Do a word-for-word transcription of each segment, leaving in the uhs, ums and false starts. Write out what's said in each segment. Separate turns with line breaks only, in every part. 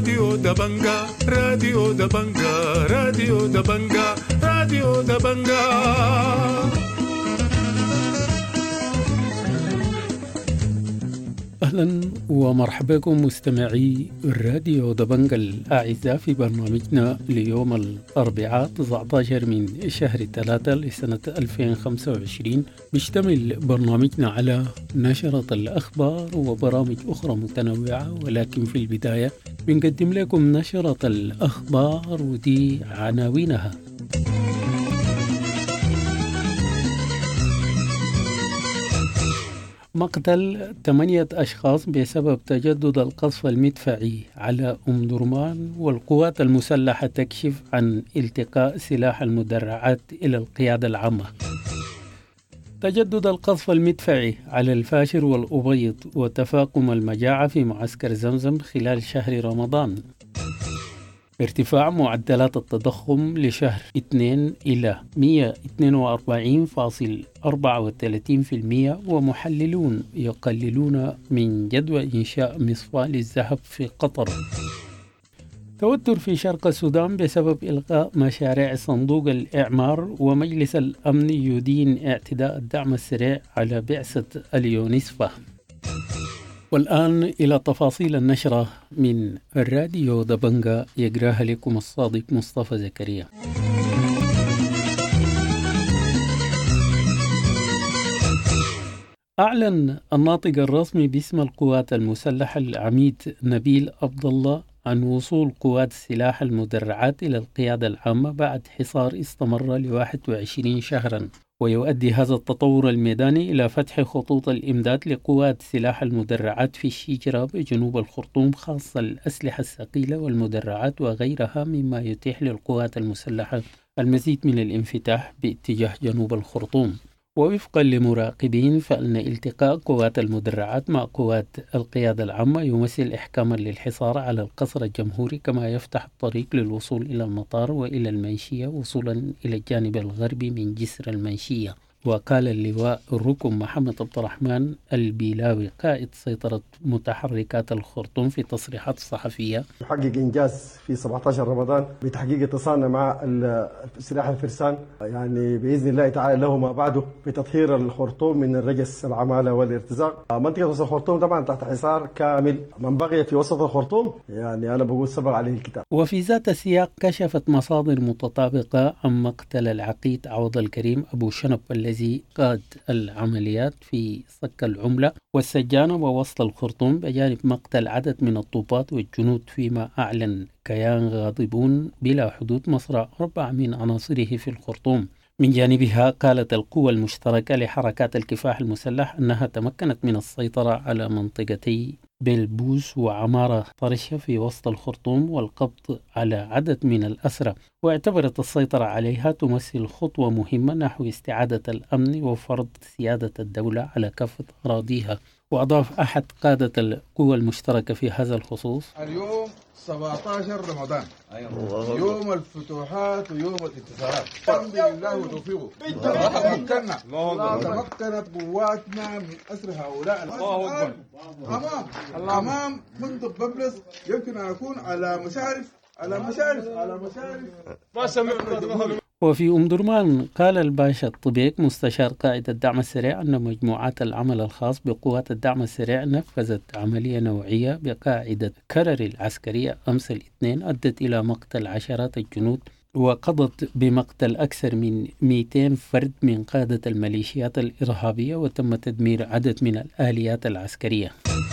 راديو دبنجا راديو دبنجا راديو دبنجا راديو دبنجا. أهلا ومرحبا بكم مستمعي الراديو دبنجا الأعزاء في برنامجنا ليوم الأربعاء تسعة عشر من شهر ثلاثة لسنة ألفين وخمسة وعشرين. بيشتمل برنامجنا على نشرة الأخبار وبرامج أخرى متنوعة، ولكن في البداية بنقدم لكم نشرة الأخبار ودي عناوينها. مقتل ثمانية أشخاص بسبب تجدد القصف المدفعي على أم درمان، والقوات المسلحة تكشف عن التقاء سلاح المدرعات إلى القيادة العامة. تجدد القصف المدفعي على الفاشر والأبيض وتفاقم المجاعة في معسكر زمزم خلال شهر رمضان. ارتفاع معدلات التضخم لشهر اثنين إلى مئة واثنين وأربعين فاصلة أربعة وثلاثين بالمئة، ومحللون يقللون من جدوى إنشاء مصفاة للذهب في قطر. توتر في شرق السودان بسبب إلغاء مشاريع صندوق الإعمار، ومجلس الأمن يدين اعتداء الدعم السريع على بعثة اليونسفا. والآن إلى تفاصيل النشرة من الراديو دبنجا، يقراها لكم الصادق مصطفى زكريا. أعلن الناطق الرسمي باسم القوات المسلحة العميد نبيل عبد الله عن وصول قوات السلاح المدرعات إلى القيادة العامة بعد حصار استمر لواحد وعشرين شهرا. ويؤدي هذا التطور الميداني إلى فتح خطوط الإمداد لقوات سلاح المدرعات في الشجرة بجنوب الخرطوم، خاصة الأسلحة الثقيلة والمدرعات وغيرها، مما يتيح للقوات المسلحة المزيد من الانفتاح باتجاه جنوب الخرطوم. ووفقا لمراقبين فإن التقاء قوات المدرعات مع قوات القيادة العامة يمثل إحكاما للحصار على القصر الجمهوري، كما يفتح الطريق للوصول إلى المطار وإلى المنشية وصولا إلى الجانب الغربي من جسر المنشية. وقال اللواء الركن محمد عبد الرحمن البيلاوي قائد سيطرة متحركات الخرطوم في تصريحات صحفية:
نحقق إنجاز في سبعة عشر رمضان بتحقيق اتصالنا مع سلاح الفرسان، يعني بإذن الله تعالى له ما بعده في تطهير الخرطوم من الرجس العمالة والارتزاق. منطقة وسط الخرطوم طبعا تحت حصار كامل، من بقي في وسط الخرطوم يعني أنا بقول سبق عليه الكتاب.
وفي ذات السياق كشفت مصادر متطابقة عن مقتل العقيد عوض الكريم أبو شنب الذي قاد العمليات في صك العملة والسجانة ووسط الخرطوم، بجانب مقتل عدد من الضباط والجنود، فيما أعلن كيان غاضبون بلا حدود مصرع أربع من عناصره في الخرطوم. من جانبها قالت القوى المشتركة لحركات الكفاح المسلح أنها تمكنت من السيطرة على منطقتي بلبوس وعمارة طرشة في وسط الخرطوم والقبض على عدد من الأسرى، واعتبرت السيطرة عليها تمثل خطوة مهمة نحو استعادة الأمن وفرض سيادة الدولة على كافة أراضيها. وأضاف أحد قادة القوى المشتركة في هذا الخصوص:
اليوم سبعة عشر رمضان، يوم الفتوحات ويوم الانتصارات، الحمد لله وتوفيقه. تمكنا تمكنت قواتنا من أسر هؤلاء. الله أمام الأمام منذ ببلس يمكن أن أكون على مشارف على مشارف على مشارف ما سمعنا.
وفي أم درمان قال الباشا الطبيك مستشار قائد الدعم السريع أن مجموعات العمل الخاص بقوات الدعم السريع نفذت عملية نوعية بقاعدة كرر العسكرية أمس الاثنين أدت إلى مقتل عشرات الجنود، وقضت بمقتل أكثر من مئتين فرد من قادة الميليشيات الإرهابية، وتم تدمير عدد من الآليات العسكرية.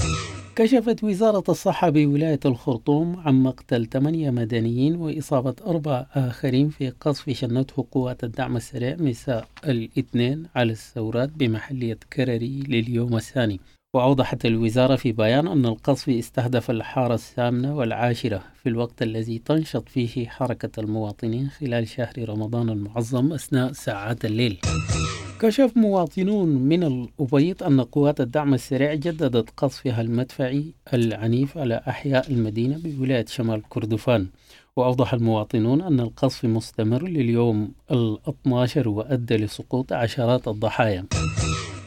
كشفت وزارة الصحة بولاية الخرطوم عن مقتل ثمانية مدنيين وإصابة أربع آخرين في قصف شنته قوات الدعم السريع مساء الاثنين على الثورات بمحلية كرري لليوم الثاني. وأوضحت الوزارة في بيان أن القصف استهدف الحارة الثامنة والعاشرة في الوقت الذي تنشط فيه حركة المواطنين خلال شهر رمضان المعظم أثناء ساعات الليل. كشف مواطنون من الأبيض أن قوات الدعم السريع جددت قصفها المدفعي العنيف على أحياء المدينة بولاية شمال كردفان. وأوضح المواطنون أن القصف مستمر لليوم الاثني عشر وأدى لسقوط عشرات الضحايا.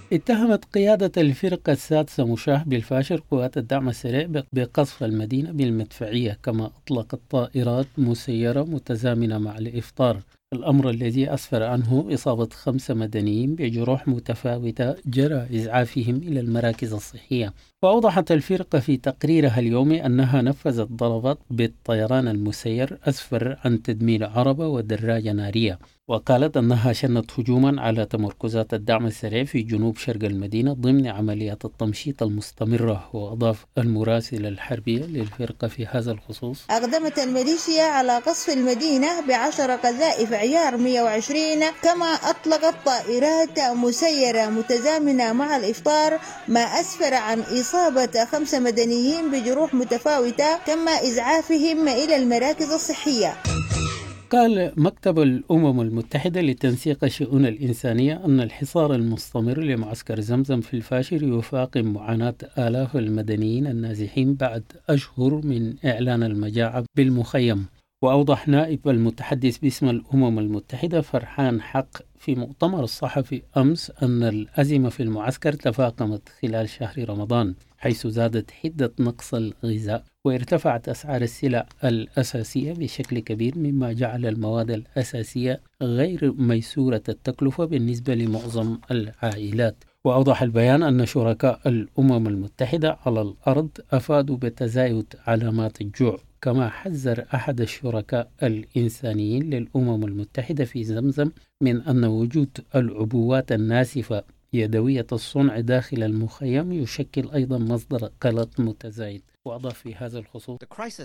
اتهمت قيادة الفرقة السادسة مشاه بالفاشر قوات الدعم السريع بقصف المدينة بالمدفعية، كما أطلقت طائرات مسيرة متزامنة مع الإفطار، الأمر الذي أسفر عنه إصابة خمسة مدنيين بجروح متفاوتة جرى إسعافهم إلى المراكز الصحية. وأوضحت الفرقة في تقريرها اليومي أنها نفذت ضربات بالطيران المسير أسفر عن تدمير عربة ودراجة نارية، وقالت أنها شنت هجوما على تمركزات الدعم السريع في جنوب شرق المدينة ضمن عمليات التمشيط المستمرة. وأضاف المراسل الحربية للفرقة في هذا الخصوص:
أقدمت الميليشيا على قصف المدينة بعشر قذائف عيار مئة وعشرين، كما أطلقت طائرات مسيرة متزامنة مع الإفطار، ما أسفر عن إصابة خمسة مدنيين بجروح متفاوتة تم إسعافهم إلى المراكز الصحية.
قال مكتب الأمم المتحدة لتنسيق الشؤون الإنسانية أن الحصار المستمر لمعسكر زمزم في الفاشر يفاقم معاناة آلاف المدنيين النازحين بعد أشهر من إعلان المجاعة بالمخيم. وأوضح نائب المتحدث باسم الأمم المتحدة فرحان حق في مؤتمر الصحفي أمس أن الأزمة في المعسكر تفاقمت خلال شهر رمضان، حيث زادت حدة نقص الغذاء وارتفعت أسعار السلع الأساسية بشكل كبير، مما جعل المواد الأساسية غير ميسورة التكلفة بالنسبة لمعظم العائلات. وأوضح البيان أن شركاء الأمم المتحدة على الأرض أفادوا بتزايد علامات الجوع، كما حذر أحد الشركاء الإنسانيين للأمم المتحدة في زمزم من أن وجود العبوات الناسفة يدوية الصنع داخل المخيم يشكل أيضا مصدر قلق متزايد. وأضاف في هذا الخصوص: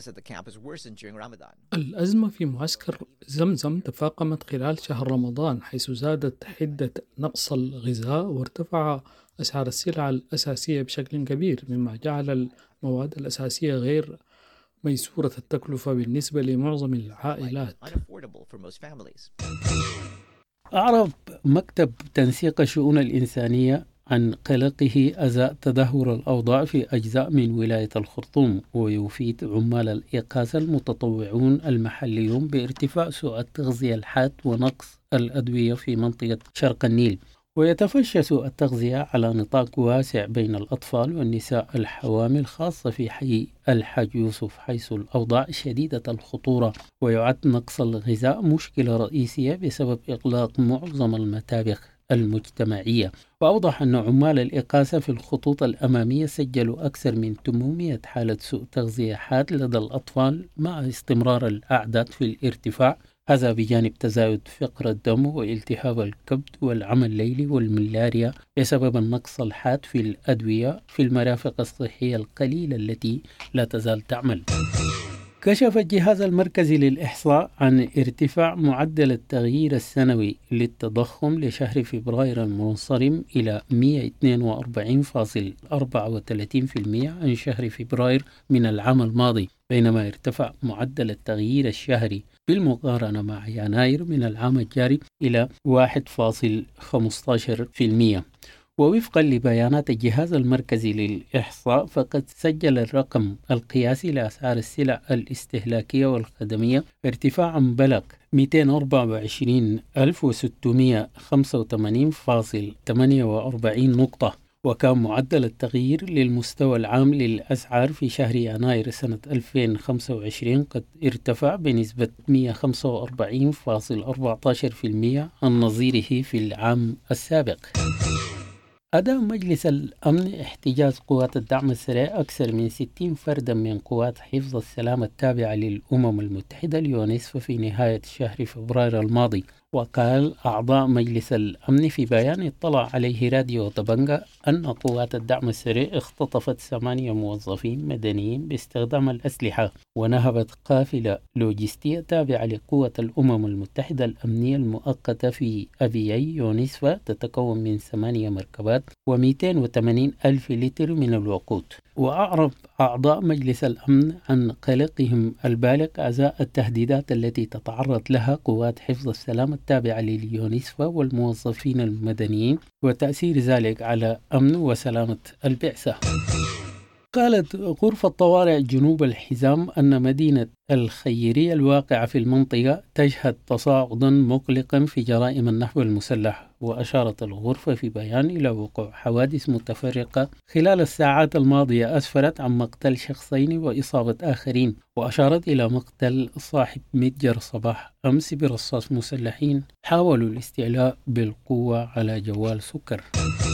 الأزمة في معسكر زمزم تفاقمت خلال شهر رمضان، حيث زادت حدة نقص الغذاء وارتفع أسعار السلع الأساسية بشكل كبير، مما جعل المواد الأساسية غير ميسورة التكلفة بالنسبة لمعظم العائلات.
أعرب مكتب تنسيق الشؤون الإنسانية عن قلقه أزاء تدهور الأوضاع في أجزاء من ولاية الخرطوم، ويفيد عمال الإغاثة المتطوعون المحليون بارتفاع سوء التغذية الحاد ونقص الأدوية في منطقة شرق النيل. ويتفشى سوء التغذية على نطاق واسع بين الأطفال والنساء الحوامل، خاصة في حي الحاج يوسف، حيث الأوضاع شديدة الخطورة. ويعد نقص الغذاء مشكلة رئيسية بسبب إغلاق معظم المتابخ المجتمعية. وأوضح أن عمال الإغاثة في الخطوط الأمامية سجلوا أكثر من ثمانمئة حالة سوء تغذية حاد لدى الأطفال، مع استمرار الأعداد في الارتفاع، هذا بجانب تزايد فقر الدم والتهاب الكبد والعمى الليلي والملاريا بسبب النقص الحاد في الأدوية في المرافق الصحية القليلة التي لا تزال تعمل. كشف الجهاز المركزي للإحصاء عن ارتفاع معدل التغيير السنوي للتضخم لشهر فبراير المنصرم إلى مئة واثنين وأربعين فاصلة أربعة وثلاثين بالمئة عن شهر فبراير من العام الماضي، بينما ارتفع معدل التغيير الشهري بالمقارنة مع يناير من العام الجاري إلى واحد فاصلة خمسة عشر بالمئة. ووفقا لبيانات الجهاز المركزي للإحصاء، فقد سجل الرقم القياسي لأسعار السلع الاستهلاكية والخدمية ارتفاعا بلغ مئتين وأربعة وعشرين ألف وستمئة وخمسة وثمانين فاصلة ثمانية وأربعين نقطة، وكان معدل التغيير للمستوى العام للأسعار في شهر يناير سنة ألفين وخمسة وعشرين قد ارتفع بنسبة مئة وخمسة وأربعين فاصلة أربعة عشر بالمئة عن نظيره في العام السابق. أدى مجلس الأمن احتجاز قوات الدعم السريع أكثر من ستين فردا من قوات حفظ السلام التابعة للأمم المتحدة اليونسكو في نهاية شهر فبراير الماضي. وقال أعضاء مجلس الأمن في بيان اطلع عليه راديو طبنجة أن قوات الدعم السريع اختطفت ثمانية موظفين مدنيين باستخدام الأسلحة، ونهبت قافلة لوجستية تابعة لقوة الأمم المتحدة الأمنية المؤقتة في أبيي يونسفا تتكون من ثمانية مركبات ومئتين وثمانين ألف لتر من الوقود. وأعرب أعضاء مجلس الأمن عن قلقهم البالغ أزاء التهديدات التي تتعرض لها قوات حفظ السلام التابعة لليونسفا والموظفين المدنيين، وتأثير ذلك على أمن وسلامة البعثة. قالت غرفة طوارئ جنوب الحزام أن مدينة الخيرية الواقعة في المنطقة تشهد تصاعدا مقلقا في جرائم النهب المسلح. وأشارت الغرفة في بيان إلى وقوع حوادث متفرقة خلال الساعات الماضية أسفرت عن مقتل شخصين وإصابة آخرين، وأشارت إلى مقتل صاحب متجر صباح أمس برصاص مسلحين حاولوا الاستيلاء بالقوة على جوال سكر.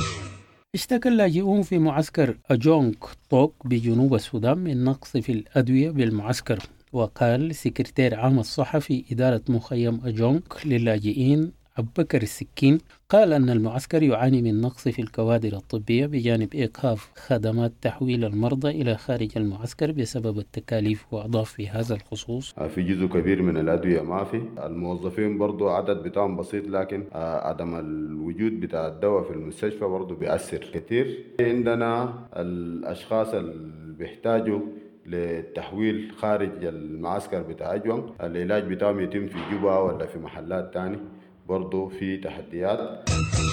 اشتكى اللاجئون في معسكر أجونغ توك بجنوب السودان من نقص في الأدوية بالمعسكر. وقال سكرتير عام الصحة في إدارة مخيم أجونغ للاجئين أبو بكر السكين قال أن المعسكر يعاني من نقص في الكوادر الطبية بجانب إيقاف خدمات تحويل المرضى إلى خارج المعسكر بسبب التكاليف. وأضاف في هذا الخصوص:
في جزء كبير من الأدوية ما في، الموظفين برضو عدد بتاعهم بسيط، لكن عدم الوجود بتاع الدواء في المستشفى برضو بيأثر كتير. عندنا الأشخاص اللي بيحتاجوا للتحويل خارج المعسكر بتاع أجوان، العلاج بتاعهم يتم في جوبا ولا في محلات تاني، برضو في تحديات.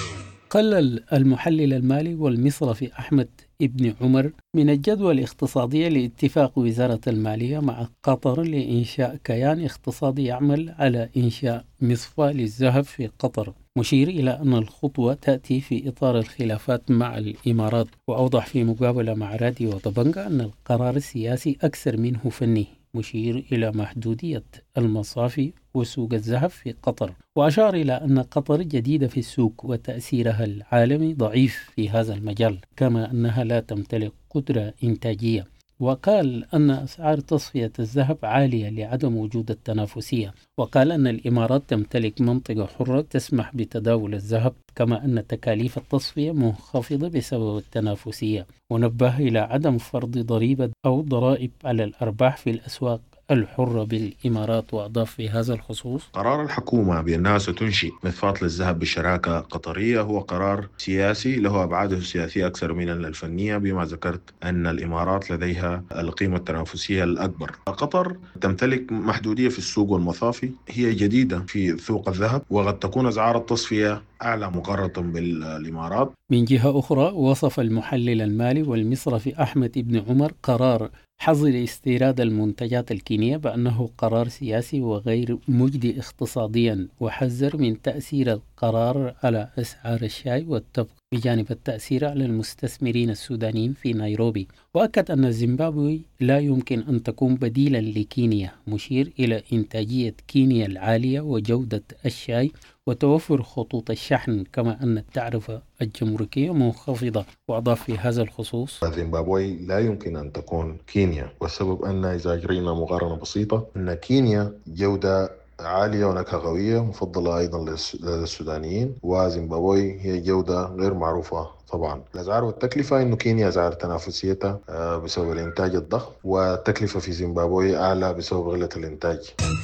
قلل المحلل المالي والمصرفي أحمد ابن عمر من الجدوى الاقتصادية لاتفاق وزارة المالية مع قطر لإنشاء كيان اقتصادي يعمل على إنشاء مصفى للذهب في قطر، مشير إلى أن الخطوة تأتي في إطار الخلافات مع الإمارات. وأوضح في مقابلة مع راديو ضبنجة أن القرار السياسي أكثر منه فني، مشير إلى محدودية المصافي وسوق الذهب في قطر. وأشار إلى أن قطر جديدة في السوق وتأثيرها العالمي ضعيف في هذا المجال، كما أنها لا تمتلك قدرة إنتاجية. وقال أن أسعار تصفية الذهب عالية لعدم وجود التنافسية. وقال أن الإمارات تمتلك منطقة حرة تسمح بتداول الذهب، كما أن تكاليف التصفية منخفضة بسبب التنافسية. ونبه إلى عدم فرض ضريبة أو ضرائب على الأرباح في الأسواق الحرة بالإمارات. وأضاف في هذا الخصوص:
قرار الحكومة بأنها ستنشئ مصفاة للذهب بشراكة قطرية هو قرار سياسي له أبعاده السياسية أكثر من الفنية، بما ذكرت أن الإمارات لديها القيمة التنافسية الأكبر. قطر تمتلك محدودية في السوق والمصافي، هي جديدة في سوق الذهب، وقد تكون أسعار التصفية أعلى مقارنة بالإمارات.
من جهة أخرى، وصف المحلل المالي والمصرفي أحمد ابن عمر قرار حظر استيراد المنتجات الكينية بأنه قرار سياسي وغير مجدي اقتصاديا، وحذر من تأثير القرار على أسعار الشاي والتبغ بجانب التأثير على المستثمرين السودانيين في نيروبي. وأكد أن زيمبابوي لا يمكن أن تكون بديلا لكينيا، مشير إلى إنتاجية كينيا العالية وجودة الشاي وتوفر خطوط الشحن، كما أن التعرفة الجمركية منخفضة. وأضاف في هذا الخصوص:
زيمبابوي لا يمكن أن تكون كينيا، والسبب أن إذا جرينا مقارنة بسيطة أن كينيا جودة عالية ونكهة قوية مفضلة أيضا للسودانيين، وزيمبابوي هي جودة غير معروفة. طبعا الأسعار والتكلفة، إنه كينيا أسعار تنافسيتها بسبب الإنتاج الضخم، والتكلفة في زيمبابوي أعلى بسبب غلة الإنتاج.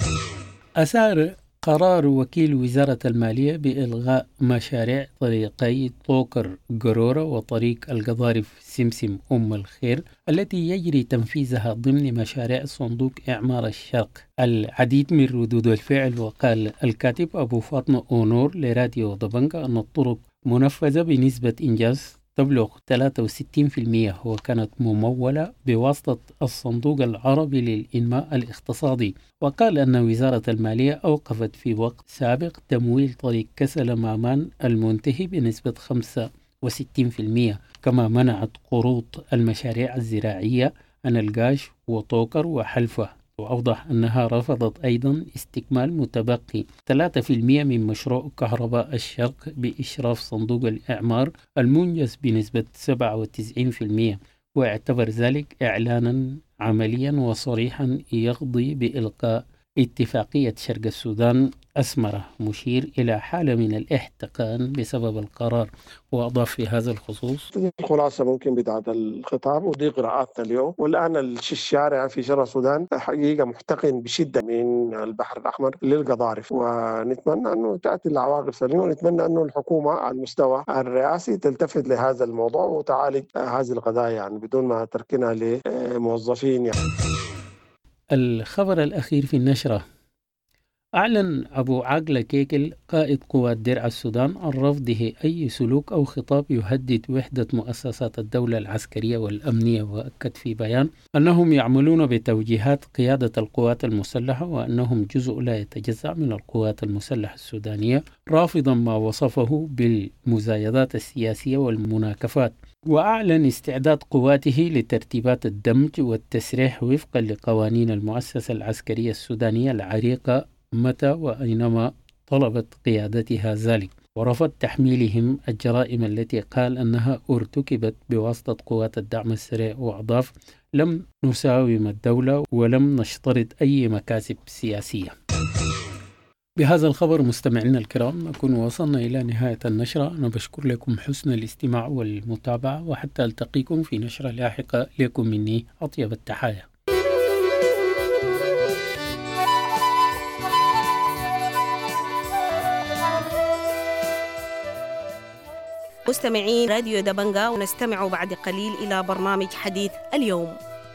أسعار قرار وكيل وزارة المالية بإلغاء مشاريع طريقي طوكر قرورة وطريق القضارف سمسم أم الخير التي يجري تنفيذها ضمن مشاريع صندوق إعمار الشرق العديد من ردود الفعل. وقال الكاتب أبو فاطمة أونور لراديو ضبنجة أن الطرق منفذة بنسبة إنجاز تبلغ ثلاثة وستين بالمئة وكانت ممولة بواسطة الصندوق العربي للإنماء الاقتصادي. وقال أن وزارة المالية أوقفت في وقت سابق تمويل طريق كسل مامان المنتهي بنسبة خمسة وستين بالمئة، كما منعت قروض المشاريع الزراعية عن القاش وطوكر وحلفة. وأوضح أنها رفضت أيضا استكمال متبقي ثلاثة بالمئة من مشروع كهرباء الشرق بإشراف صندوق الإعمار المنجز بنسبة سبعة وتسعين بالمئة، واعتبر ذلك إعلانا عمليا وصريحا يقضي بإلقاء اتفاقية شرق السودان أسمرة، مشير إلى حالة من الاحتقان بسبب القرار. وأضاف في هذا الخصوص:
الخلاصة ممكن بتاعت الخطاب، ودي قراءاتنا اليوم. والآن الشارع في شرق السودان حقيقة محتقن بشدة من البحر الأحمر للقضارف، ونتمنى أنه تأتي العواقب سليمة، ونتمنى أنه الحكومة على المستوى الرئاسي تلتفت لهذا الموضوع وتعالج هذه القضايا يعني بدون ما تركنها لموظفين يعني.
الخبر الأخير في النشرة: أعلن أبو عاقلة كيكل قائد قوات درع السودان عن رفضه أي سلوك أو خطاب يهدد وحدة مؤسسات الدولة العسكرية والأمنية، وأكد في بيان أنهم يعملون بتوجيهات قيادة القوات المسلحة وأنهم جزء لا يتجزأ من القوات المسلحة السودانية، رافضا ما وصفه بالمزايدات السياسية والمناكفات. وأعلن استعداد قواته لترتيبات الدمج والتسريح وفقا لقوانين المؤسسة العسكرية السودانية العريقة متى وأينما طلبت قيادتها ذلك، ورفض تحميلهم الجرائم التي قال أنها ارتكبت بواسطة قوات الدعم السريع، وأضاف: لم نساوم الدولة ولم نشترط أي مكاسب سياسية. بهذا الخبر مستمعينا الكرام نكون وصلنا إلى نهاية النشرة. أنا بشكر لكم حسن الاستماع والمتابعة، وحتى ألتقيكم في نشرة لاحقة لكم مني أطيب التحايا.
مستمعين راديو دبنجا، ونستمع بعد قليل إلى برنامج حديث اليوم.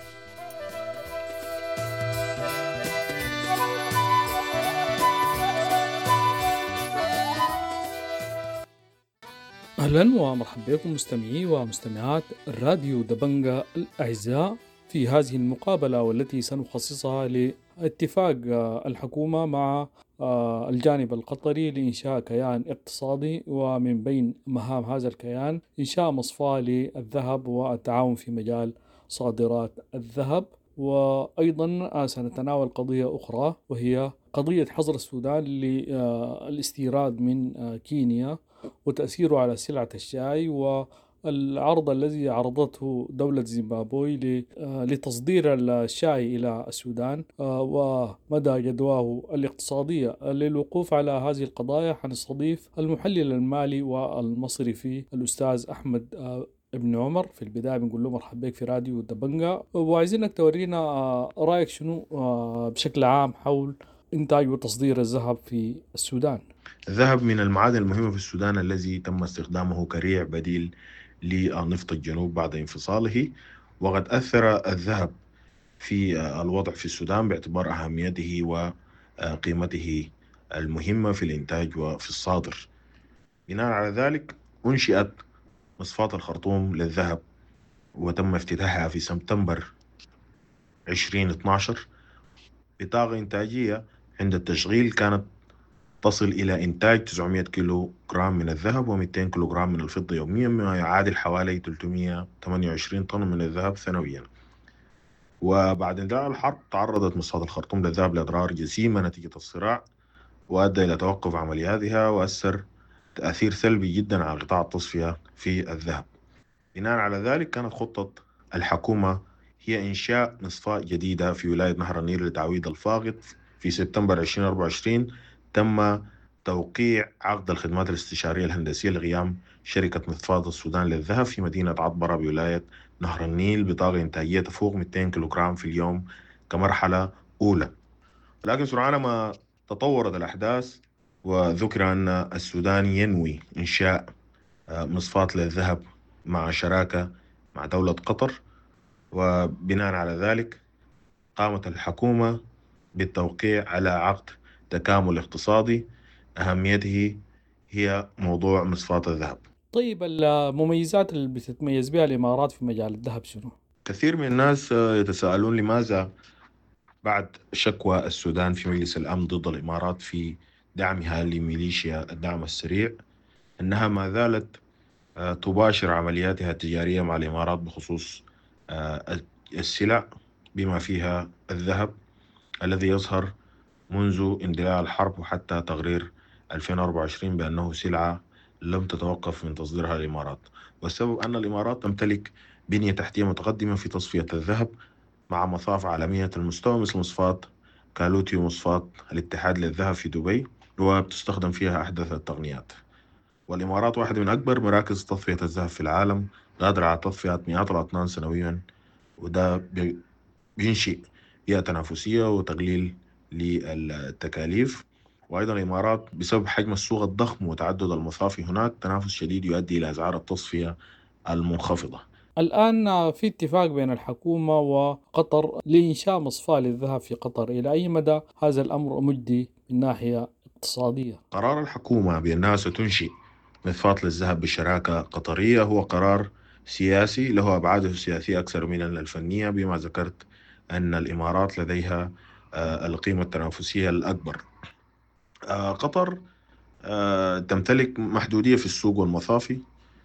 أهلا ومرحبا بكم مستمعي ومستمعات الراديو دبنجا الأعزاء في هذه المقابلة، والتي سنخصصها لاتفاق الحكومة مع الجانب القطري لإنشاء كيان اقتصادي، ومن بين مهام هذا الكيان إنشاء مصفاة للذهب والتعاون في مجال صادرات الذهب. وأيضا سنتناول قضية أخرى، وهي قضية حظر السودان للاستيراد من كينيا وتأثيره على سلعة الشاي، والعرض الذي عرضته دولة زيمبابوي لتصدير الشاي إلى السودان، ومدى جدواه الاقتصادية. للوقوف على هذه القضايا حنستضيف المحلل المالي والمصرفي الأستاذ أحمد ابن عمر. في البداية بنقول له مرحبا بك في راديو دبنجا، وعايزينك تورينا رأيك شنو بشكل عام حول إنتاج وتصدير الذهب في السودان.
الذهب من المعادن المهمة في السودان الذي تم استخدامه كريع بديل لنفط الجنوب بعد انفصاله، وقد أثر الذهب في الوضع في السودان باعتبار أهميته وقيمته المهمة في الإنتاج وفي الصادر. بناء على ذلك أنشئت مصفاة الخرطوم للذهب، وتم افتتاحها في سبتمبر عشرين اثنا عشر بطاقة إنتاجية عند التشغيل كانت تصل إلى إنتاج تسعمائة كيلو جرام من الذهب ومئتين كيلو جرام من الفضة يوميا، ما يعادل حوالي ثلاثمائة وثمانية وعشرين طن من الذهب سنويا. وبعد انتهاء الحرب تعرضت مصفاة الخرطوم للذهب لأضرار جسيمة نتيجة الصراع، وأدى إلى توقف عملياتها وأثر تأثير سلبي جدا على قطاع التصفية في الذهب. بناء على ذلك كانت خطة الحكومة هي إنشاء مصفاة جديدة في ولاية نهر النيل لتعويض الفاقد. في سبتمبر ألفين وأربعة وعشرين تم توقيع عقد الخدمات الاستشارية الهندسية لقيام شركة مصفاة السودان للذهب في مدينة عطبرة بولاية نهر النيل بطاقة إنتاجية تفوق مئتين كيلو جرام في اليوم كمرحلة أولى. لكن سرعان ما تطورت الأحداث، وذكر أن السودان ينوي إنشاء مصفاة للذهب مع شراكة مع دولة قطر، وبناء على ذلك قامت الحكومة بالتوقيع على عقد تكامل اقتصادي أهميته هي موضوع مصفاة الذهب.
طيب المميزات اللي بتتميز بها الإمارات في مجال الذهب شنو؟
كثير من الناس يتساءلون لماذا بعد شكوى السودان في مجلس الأمن ضد الإمارات في دعمها لميليشيا الدعم السريع أنها ما زالت تباشر عملياتها التجارية مع الإمارات بخصوص السلع بما فيها الذهب الذي يظهر منذ اندلاع الحرب وحتى تقرير ألفين وأربعة وعشرين بأنه سلعة لم تتوقف من تصديرها الإمارات. والسبب أن الإمارات تمتلك بنية تحتية متقدمة في تصفية الذهب مع مصافي عالمية المستوى مثل مصفاة كالوتي ومصفاة الاتحاد للذهب في دبي، وبتستخدم فيها أحدث التقنيات. والإمارات واحدة من أكبر مراكز تصفية الذهب في العالم، قادرة على تصفية مئات الأطنان سنويا، وده بينشئ بيئة تنافسية وتقليل للتكاليف. وأيضا الإمارات بسبب حجم السوق الضخم وتعدد المصافي هناك تنافس شديد يؤدي إلى أسعار التصفية المنخفضة.
الآن في اتفاق بين الحكومة وقطر لإنشاء مصفاة للذهب في قطر، إلى أي مدى هذا الأمر مجدي من ناحية اقتصادية؟
قرار الحكومة بأنها ستنشئ مصفاة للذهب بشراكة قطرية هو قرار سياسي له أبعاده السياسية أكثر من الفنية، بما ذكرت أن الإمارات لديها القيمة التنافسية الأكبر. قطر تمتلك محدودية في السوق والمصافي،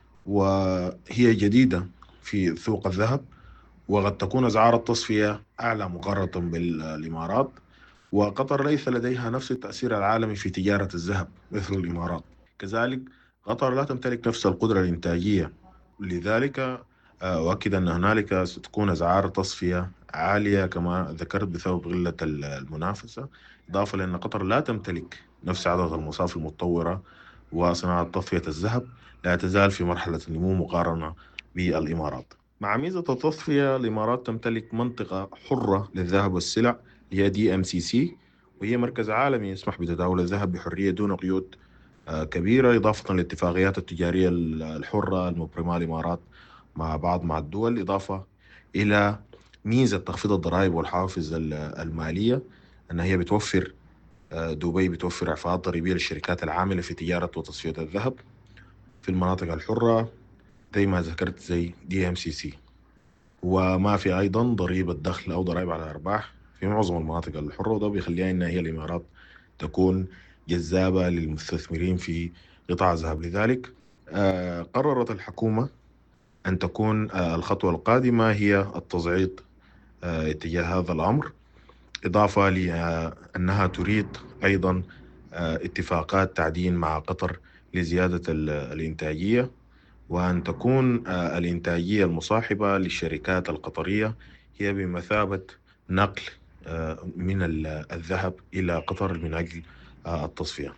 وهي جديدة في سوق الذهب، وقد تكون أسعار التصفية أعلى مقارنة بالإمارات، وقطر ليس لديها نفس التأثير العالمي في تجارة الذهب مثل الإمارات. كذلك قطر لا تمتلك نفس القدرة الإنتاجية، لذلك أؤكد أن هنالك ستكون أسعار تصفية عالية كما ذكرت بسبب قلة المنافسة، إضافة لأن قطر لا تمتلك نفس عدد المصافي المتطورة، وصناعة تصفية الذهب لا تزال في مرحلة النمو مقارنة بالإمارات. مع ميزة التصفية، الإمارات تمتلك منطقة حرة للذهب والسلع هي دي إم سي سي، وهي مركز عالمي يسمح بتداول الذهب بحرية دون قيود كبيرة، إضافة للاتفاقيات التجارية الحرة المبرمة الإمارات مع بعض مع الدول، إضافة إلى ميزة تخفيض الضرائب والحوافز المالية، أن هي بتوفر دبي بتوفر عفوات ضريبية للشركات العاملة في تجارة وتصفية الذهب في المناطق الحرة زي ما ذكرت زي دي إم سي سي، وما في أيضا ضريبة دخل أو ضرائب على الأرباح في معظم المناطق الحرة، وده بيخليها إن هي الإمارات تكون جذابة للمستثمرين في قطاع الذهب. لذلك قررت الحكومة أن تكون الخطوة القادمة هي التصعيد اتجاه هذا الأمر، إضافة لأنها تريد أيضا اتفاقات تعدين مع قطر لزيادة الإنتاجية، وأن تكون الإنتاجية المصاحبة للشركات القطرية هي بمثابة نقل من الذهب إلى قطر من أجل التصفية.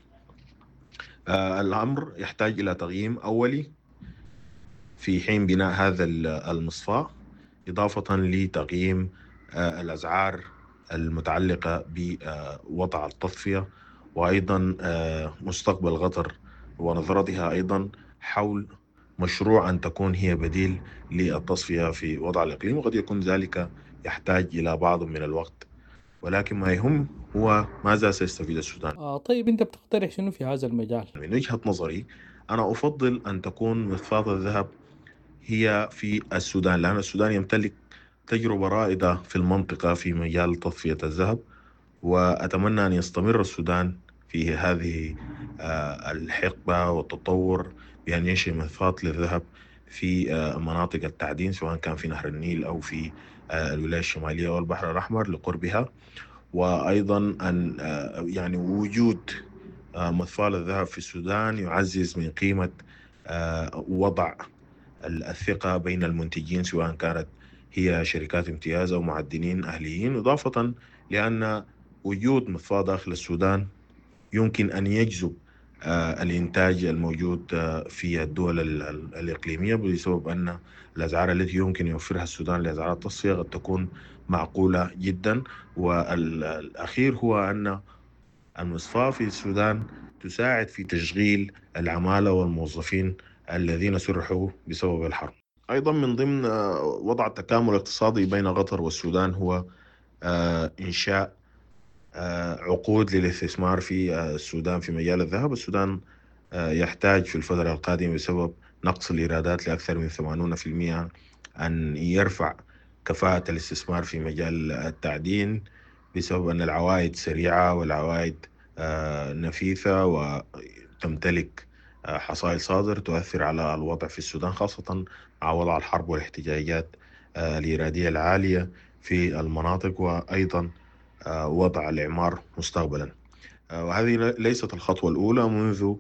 الأمر يحتاج إلى تقييم أولي في حين بناء هذا المصفاة، إضافة لتقييم الأسعار المتعلقة بوضع التصفية، وأيضا مستقبل قطر ونظرتها أيضا حول مشروع أن تكون هي بديل للتصفية في وضع الإقليم، وقد يكون ذلك يحتاج إلى بعض من الوقت، ولكن ما يهم هو ماذا سيستفيد السودان.
آه طيب أنت بتقترح شنو في هذا المجال؟
من وجهة نظري أنا أفضل أن تكون مصفاة الذهب هي في السودان، لأن السودان يمتلك تجربة رائدة في المنطقة في مجال تصفية الذهب، وأتمنى أن يستمر السودان في هذه الحقبة والتطور بأن ينشئ مصفاة للذهب في مناطق التعدين سواء كان في نهر النيل أو في الولاية الشمالية والبحر الأحمر لقربها، وأيضا أن يعني وجود مصفاة للذهب في السودان يعزز من قيمة وضع الثقة بين المنتجين سواء كانت هي شركات امتياز أو معدنين أهليين، إضافة لأن وجود مصفاة داخل السودان يمكن أن يجذب الإنتاج الموجود في الدول الإقليمية، بسبب أن الأسعار التي يمكن يوفرها السودان لأسعار التصفية قد تكون معقولة جدا. والأخير هو أن المصفاة في السودان تساعد في تشغيل العمالة والموظفين الذين سرحوا بسبب الحرب. أيضا من ضمن وضع التكامل الاقتصادي بين قطر والسودان هو إنشاء عقود للاستثمار في السودان في مجال الذهب. السودان يحتاج في الفترة القادمة بسبب نقص الإيرادات لأكثر من ثمانين بالمئة أن يرفع كفاءة الاستثمار في مجال التعدين، بسبب أن العوائد سريعة والعوائد نفيسة وتمتلك حصائل صادر تؤثر على الوضع في السودان، خاصة مع وضع الحرب والاحتجاجات الإيرادية العالية في المناطق، وأيضا وضع الإعمار مستقبلا. وهذه ليست الخطوة الأولى منذ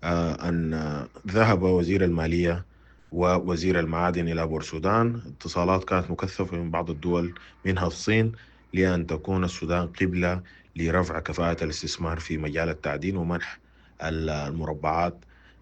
أن ذهب وزير المالية ووزير المعادن إلى بورسودان. اتصالات كانت مكثفة من بعض الدول منها الصين لأن تكون السودان قبلة لرفع كفاءة الاستثمار في مجال التعدين ومنح المربعات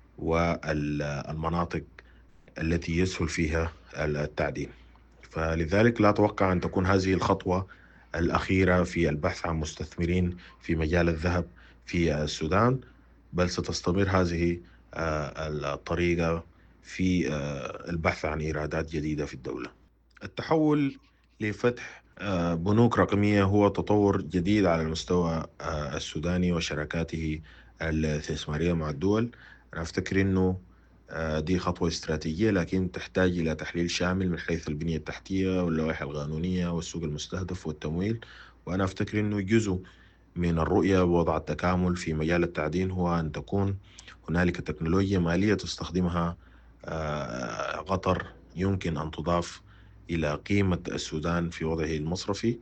والمناطق التي يسهل فيها التعدين. فلذلك لا أتوقع أن تكون هذه الخطوة الأخيرة في البحث عن مستثمرين في مجال الذهب في السودان، بل ستستمر هذه الطريقة في البحث عن إيرادات جديدة في الدولة. التحول لفتح بنوك رقمية هو تطور جديد على المستوى السوداني وشراكاته الاستثمارية مع الدول. أنا أفتكر أنه دي خطوة استراتيجية، لكن تحتاج إلى تحليل شامل من حيث البنية التحتية واللوائح القانونية والسوق المستهدف والتمويل. وأنا أفتكر أنه جزء من الرؤية بوضع التكامل في مجال التعدين هو أن تكون هنالك تكنولوجيا مالية تستخدمها قطر يمكن أن تضاف إلى قيمة السودان في وضعه المصرفي،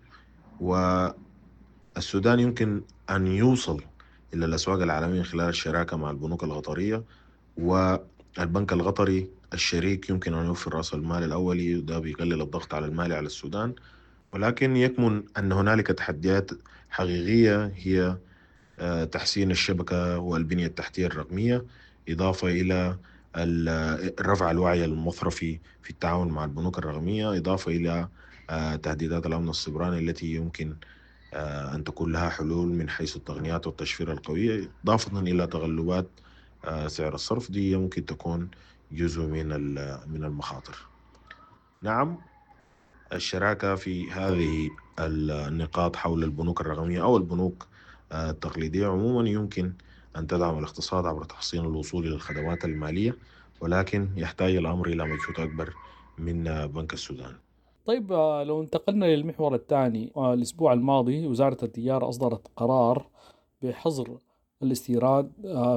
والسودان يمكن أن يوصل إلى الأسواق العالمية خلال الشراكة مع البنوك القطرية، والبنك القطري الشريك يمكن أن يوفر رأس المال الأولي، وده بيقلل الضغط على المال على السودان. ولكن يكمن أن هنالك تحديات حقيقية هي تحسين الشبكة والبنية التحتية الرقمية، إضافة إلى رفع الوعي المصرفي في التعاون مع البنوك الرقمية، إضافة إلى تهديدات الأمن السيبراني التي يمكن أن تكون لها حلول من حيث التقنيات والتشفير القوية، إضافة إلى تغلبات سعر الصرف. دي ممكن تكون جزء من من المخاطر. نعم، الشراكة في هذه النقاط حول البنوك الرقمية أو البنوك التقليدية عموما يمكن أن تدعم الاقتصاد عبر تحسين الوصول إلى الخدمات المالية، ولكن يحتاج الأمر إلى مجهود أكبر من بنك السودان.
طيب، لو انتقلنا للمحور الثاني، الأسبوع الماضي وزارة التجارة أصدرت قرار بحظر الاستيراد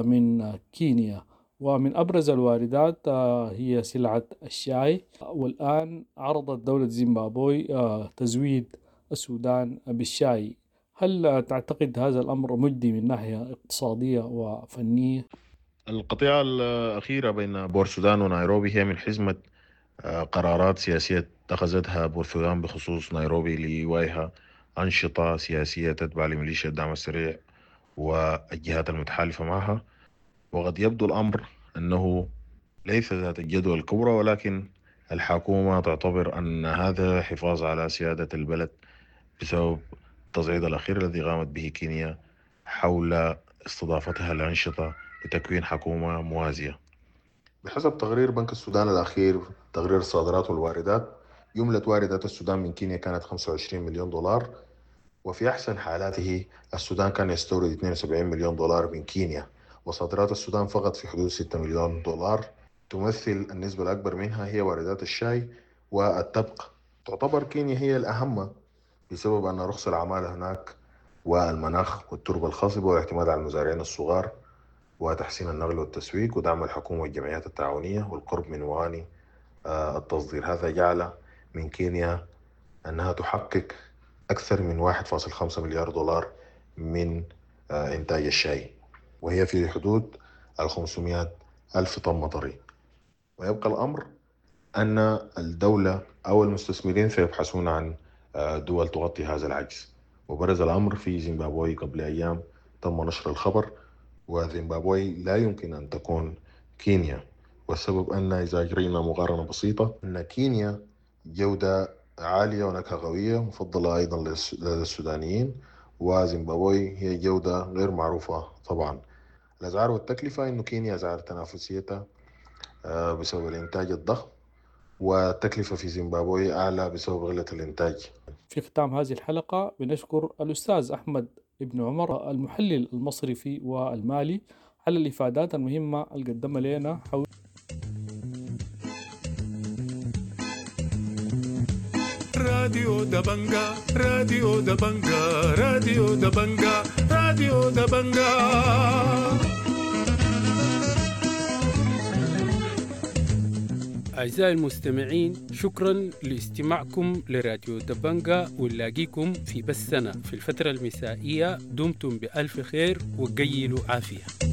من كينيا، ومن أبرز الواردات هي سلعة الشاي، والآن عرضت دولة زيمبابوي تزويد السودان بالشاي. هل تعتقد هذا الأمر مجدي من ناحية اقتصادية وفنية؟
القطيعة الأخيرة بين بورسودان ونيروبي هي من حزمة قرارات سياسية اتخذتها بورسودان بخصوص نيروبي لإيوائها أنشطة سياسية تتبع لميليشيا الدعم السريع والجهات المتحالفة معها. وقد يبدو الأمر أنه ليس ذات الجدوى الكبرى، ولكن الحكومة تعتبر أن هذا حفاظ على سيادة البلد بسبب التصعيد الأخير الذي قامت به كينيا حول استضافتها لأنشطة لتكوين حكومة موازية. بحسب تقرير بنك السودان الأخير، تقرير الصادرات والواردات، جملة واردات السودان من كينيا كانت خمسة وعشرين مليون دولار، وفي أحسن حالاته السودان كان يستورد اثنين وسبعين مليون دولار من كينيا، وصادرات السودان فقط في حدود ستة مليون دولار. تمثل النسبة الأكبر منها هي واردات الشاي والتبغ. تعتبر كينيا هي الأهم بسبب أن رخص العمالة هناك والمناخ والتربة الخصبة والاعتماد على المزارعين الصغار وتحسين النقل والتسويق ودعم الحكومة والجمعيات التعاونية والقرب من موانئ التصدير. هذا جعل من كينيا أنها تحقق أكثر من واحد فاصلة خمسة مليار دولار من إنتاج الشاي، وهي في حدود الخمسمائة ألف طن مطري. ويبقى الأمر أن الدولة أو المستثمرين سيبحثون عن دول تغطي هذا العجز، وبرز الأمر في زيمبابوي قبل أيام تم نشر الخبر. وزيمبابوي لا يمكن أن تكون كينيا، والسبب أن إذا جرينا مقارنة بسيطة أن كينيا جودة عالية ونكهة قوية مفضلة أيضا لدى السودانيين، وزيمبابوي هي جودة غير معروفة. طبعا الأسعار والتكلفة، إنه كينيا أسعار تنافسيتها بسبب الإنتاج الضخم، والتكلفة في زيمبابوي أعلى بسبب قلة الإنتاج.
في ختام هذه الحلقة بنشكر الأستاذ أحمد ابن عمر المحلل المصرفي والمالي على الإفادات المهمة اللي قدمها لنا حول
راديو دبنجا راديو دبنجا راديو دبنجا راديو دبنجا.
أعزائي المستمعين، شكرا لاستماعكم لراديو دبنجا، ونلاقيكم في بثنا في الفترة المسائية. دمتم بألف خير وقيلوا عافية.